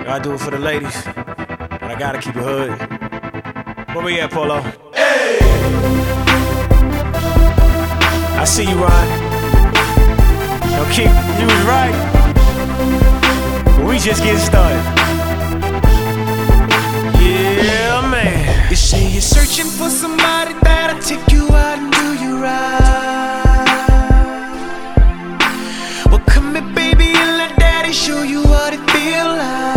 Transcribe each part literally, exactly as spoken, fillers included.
Gotta do it for the ladies, but I gotta keep it hood. Where we at, Polo? Hey! I see you, Ron. Yo, keep, you was right. But we just getting started. Yeah, man. You say you're searching for somebody that'll take you out and do you right. Well, come here, baby, and let daddy show you what it feel like.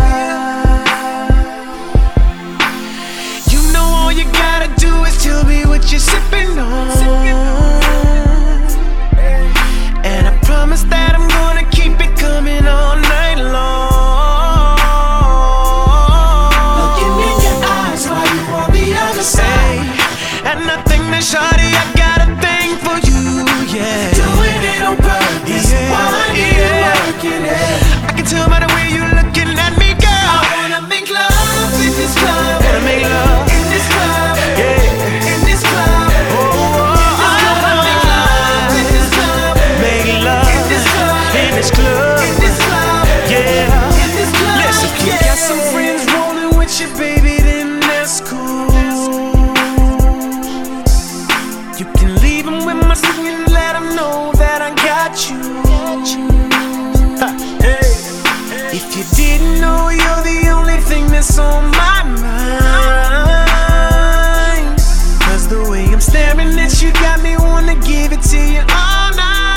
You know all you gotta do is tell me what you're sipping on. And I promise that I'm gonna keep it coming all night long. Looking in your eyes while you on the other side. And I think that shawty, I got a thing for you, yeah. Doing it on purpose, yeah, why are you working it? I can tell by the way you looking at me, girl. I wanna make love in this club. Wanna make love in this club, yeah. In this club, oh, oh, I wanna make love in this club. Make love in this club, in this club, in this club, yeah. in this club. Listen, If you got some friends rolling with you, baby, then that's cool. You can leave them with my singing and let them know that I got you. Ha, hey. If you didn't know, you're the only thing that's on my mind. Cause the way I'm staring at you got me wanna give it to you all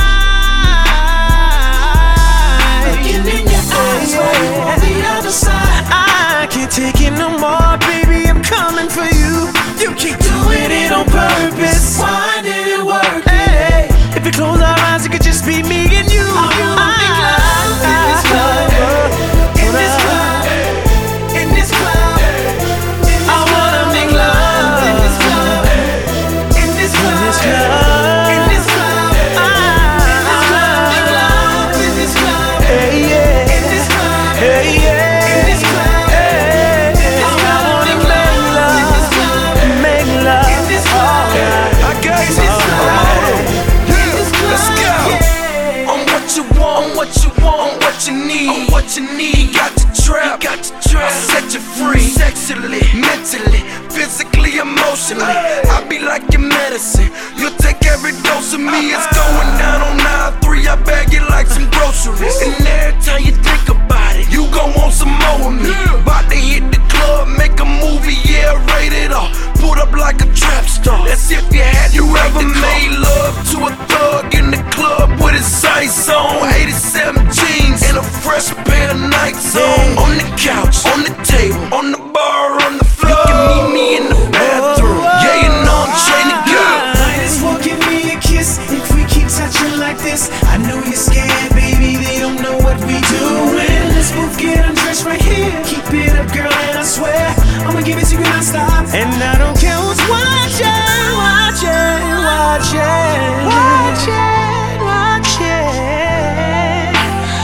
night. Looking in your eyes while you on the other side. I can't take it no more, baby, I'm coming for you. You keep doing it on purpose. Why did it work? Hey, if we close our eyes, it could just be me and you. I wanna make love in this club, in this club, in this club. I wanna make love in this club, in this club, in this club. I wanna make love in this club, Hey, yeah. in this club, Hey, yeah. in this club. Hey, I wanna make love in this club, make love. in this club. I got In you. this club, in this club. Let's go. Yeah. On what you want, on what you want, on what you need, on what you need. Got the trap, got the trap. I'll set you free, sexually, mentally, physically, emotionally. I be like your medicine. You take every dose of me. It's going down on nine three. I bag it like some groceries. And every time you think about it, you gon' want some more of me. About to hit the club, make a movie, yeah, rated R. Put up like a trap star. That's if you had you ever made love to a thug in the club with his sights on. eighty-seven jeans and a fresh pair of Nikes on. On the couch, on the table, on the bar, on the floor. You can meet me in the bathroom. Yeah, you know I'm trying to go. Might as well give me a kiss if we keep touching like this. I know you're scared, baby, they don't know what we doing. Let's both get undressed right here. Keep it up, girl, and I swear I'ma give it to you non-stop. And I don't care who's watching, watching, watching, watching, watching.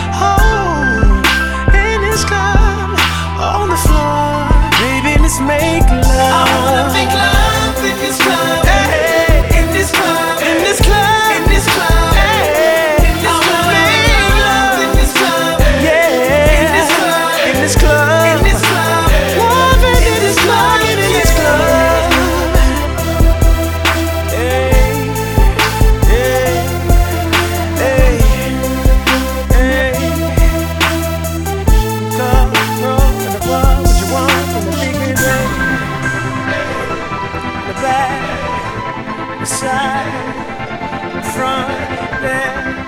Oh, in this club, on the floor, baby, let's make love. I wanna make love in this club, hey, in this club, in this club, in this club, hey, in this club. I wanna make love in this club, yeah. in this club, In this club. in this club, love in this club, in this club. Hey, hey, hey, hey. Club, roll, in the club, what you want from the big big day. The back, the side, the front, there.